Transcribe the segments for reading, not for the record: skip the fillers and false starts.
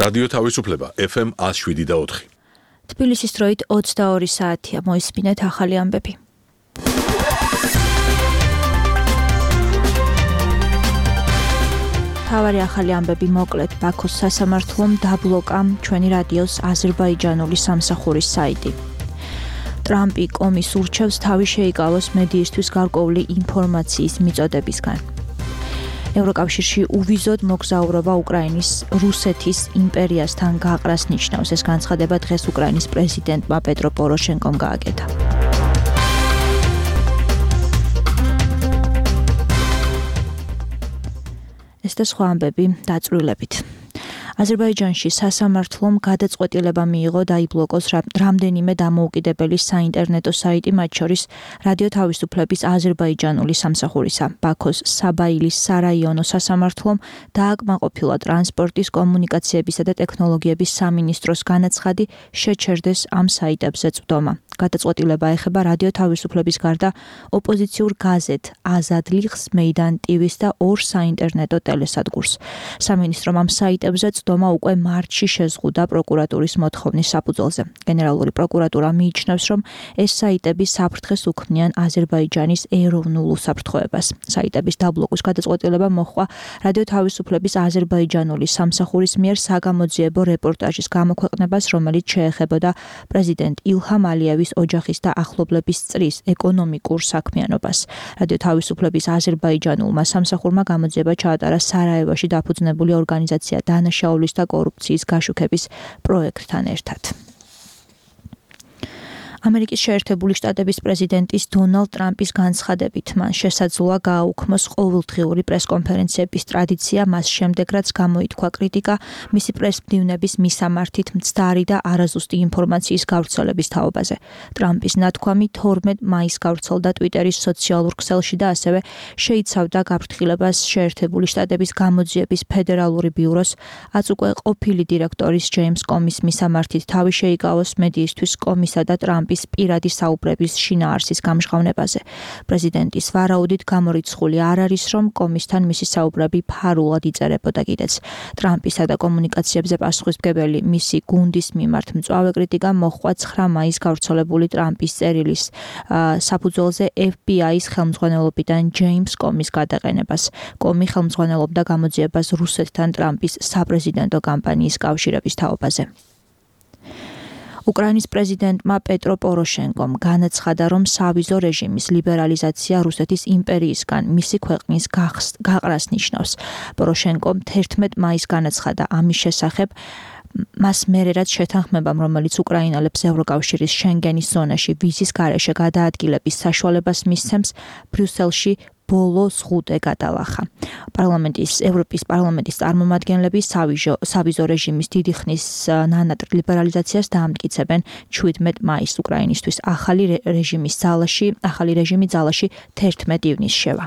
რადიო თავისუფლება FM 107.4. თბილისის დროით 22 საათია, მოისმინეთ ახალი ამბები. თავარი ახალი ამბები მოკლედ ბაქოს სასამართლომ დაბლოკა ჩვენი რადიოს აზერბაიჯანული სამსახურის საიტი. ტრამპი კომის ურჩევს თავი შეიკავოს მედიისთვის გარკვეული ინფორმაციის მიწოდებისგან. ევროკავშირში უვიზოდ მოგზაურობა უკრაინის რუსეთის იმპერიასთან გაყრას ნიშნავს. ეს განცხადება დღეს უკრაინის პრეზიდენტმა პეტრო პოროშენკომ გააკეთა. ეს და სხვა ამბები დაწვრილებით. აზერბაიჯანში სასამართლომ გადაწყვეტილება მიიღო დაიბლოკოს რამდენიმე დამოუკიდებელი საინტერნეტო საიტი, მათ შორის რადიო თავისუფლების აზერბაიჯანული სამსახურისა. ბაქოს საბაილის სარაიონო სასამართლომ დააკმაყოფილა ტრანსპორტის, კომუნიკაციებისა და ტექნოლოგიების სამინისტროს განაცხადი შეჩერდეს ამ საიტებზე წვდომა. გადაწყვეტილება ეხება რადიო თავისუფლების გარდა ოპოზიციურ გაზეთ აზადლიხს, მეიდან ტივის და ორ საინტერნეტო ტელესადგურს. სამინისტრომ ამ საიტებზე წვდომა უკვე მარტში შეზღუდა პროკურატურის მოთხოვნის საფუძველზე. გენერალური პროკურატურა მიიჩნევს, რომ ეს საიტები საფრთხეს უქმნიან აზერბაიჯანის ეროვნულ უსაფრთხოებას. საიტების დაბლოკვის გადაწყვეტილება მოჰყვა რადიო თავისუფლების აზერბაიჯანული სამსახურის მიერ საგამოძიებო რეპორტაჟის გამოქვეყნებას, რომელიც შეეხებოდა პრეზიდენტ ილჰამ ალიევის ოჯახის და ახლობლების წრის ეკონომიკურ საქმიანობას. რადიო თავისუფლების აზერბაიჯანულმა სამსახურმა გამოძიება ჩაატარა სარაევოში დაფუძნებული ორგანიზაცია დანაშაულის და კორუფციის გაშუქების პროექტთან ერთად. ამერიკის შეერთებული შტატების პრეზიდენტის დონალდ ტრამპის განცხადებით მან შესაძლოა გააუქმოს ყოველდღიური პრესკონფერენციების ტრადიცია მას შემდეგ, რაც გამოითქვა კრიტიკა მისი პრესმდივნების მისამართით მცდარი და არაზუსტი ინფორმაციის გავრცელების თაობაზე. ტრამპის ნათქვამი 12 მაისს გავრცელდა ტვიტერის სოციალურ ქსელში და ასევე შეიცავდა გაფრთხილებას შეერთებული შტატების გამოძიების ფედერალური ბიუროს უკვე ყოფილი დირექტორის ჯეიმს კომის მისამართით თავი შეიკავოს მედიისთვის კომისა და ტრამპის პირადი საუბრების შინაარსის გამჟღავნებაზე. პრეზიდენტის ვარაუდით გამორიცხული არ არის, რომ კომისთან მისი საუბრები ფარულად იწერებოდა კიდეც. ტრამპისა და კომუნიკაციებზე პასუხისმგებელი მისი გუნდის მიმართ მწვავე კრიტიკა მოჰყვა 9 მაისს გავრცელებული ტრამპის წერილის საფუძველზე FBI-ის ხელმძღვანელობიდან ჯეიმს კომის გადაყენებას. კომი ხელმძღვანელობდა გამოძიებას რუსეთთან ტრამპის საპრეზიდენტო კამპანიის კავშირების თაობაზე. უკრაინის პრეზიდენტმა პეტრო პოროშენკომ განაცხადა, რომ სავიზო რეჟიმის ლიბერალიზაცია რუსეთის იმპერიისგან მისი ქვეყნის გაყრას ნიშნავს. პოროშენკომ 11 მაისს განაცხადა ამის შესახებ, მას მერე რაც შეთანხმებამ, რომელიც უკრაინელებს ევროკავშირის შენგენის ზონაში ვიზის გარეშე გადაადგილების საშუალებას მისცემს, ბრიუსელში ბოლო ზღუდე გადალახა. ევროპის პარლამენტის წარმომადგენლები სავიზო რეჟიმის დიდი ხნის ნანატრ ლიბერალიზაციას დაამტკიცებენ 17 მაისს უკრაინისთვის. ახალი რეჟიმი ძალაში 11 ივნისს შევა.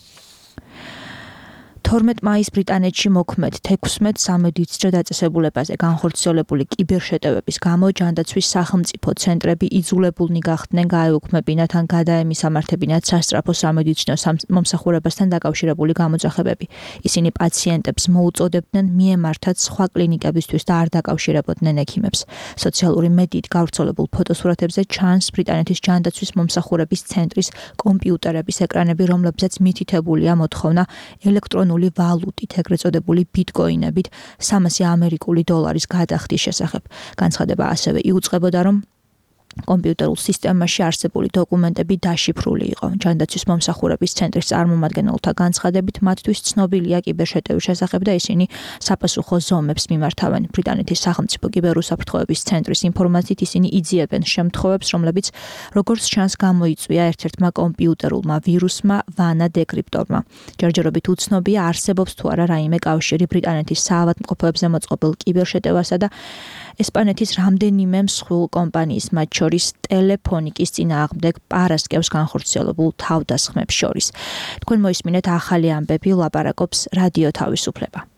12 მაისს ბრიტანეთში მოქმედ 16 სამედიცინო დაწესებულებაზე განხორციელებული კიბერშეტევების გამო ჯანდაცვის სახელმწიფო ცენტრები იძულებულნი გახდნენ გაეუქმებინათ ან გადაემისამართებინათ სასწრაფო სამედიცინო მომსახურებასთან დაკავშირებული გამოძახებები. ისინი პაციენტებს მოუწოდებდნენ მიემართათ სხვა კლინიკებისთვის და არ დაკავშირებოდნენ ექიმებს. სოციალური მედიით გავრცელებულ ფოტოსურათებზე ჩანს ბრიტანეთის ჯანდაცვის მომსახურების ცენტრის კომპიუტერების ეკრანები, რომლებზეც მითითებულია მოთხოვნა ელექტრონული ვალუტით, ეგრეთ წოდებული ბიტკოინებით 300 ამერიკული დოლარის გადახდის შესახებ. განცხადება ასევე იუწყებოდა, რომ კომპიუტერულ სისტემაში არსებული დოკუმენტები დაშიფრული იყო. ჯანდაცვის მომსახურების ცენტრის წარმომადგენელთა განცხადებით, მათთვის ცნობილია კიბერშეტევის შესახებ და ისინი საპასუხო ზომებს მიმართავენ. ბრიტანეთის სახელმწიფო კიბერუსაფრთხოების ცენტრის ინფორმაციით ისინი იძიებენ შემთხვევებს, რომლებიც როგორც ჩანს გამოიწვია ერთ-ერთმა კომპიუტერულმა ვირუსმა ვანა დეკრიპტორმა. ჯერჯერობით უცნობია არსებობს თუ არა რაიმე კავშირი ბრიტანეთის საავადმყოფოებზე მოწყობილ კიბერშეტევასა და ესპანეთის რამდენიმე მსხვილ კომპანიის, მათ შორის ტელეფონიკის წინააღმდეგ პარასკევს განხორციელებულ თავდასხმებს შორის. თქვენ მოისმინეთ ახალი ამბები, ლაპარაკობს რადიო თავისუფლება.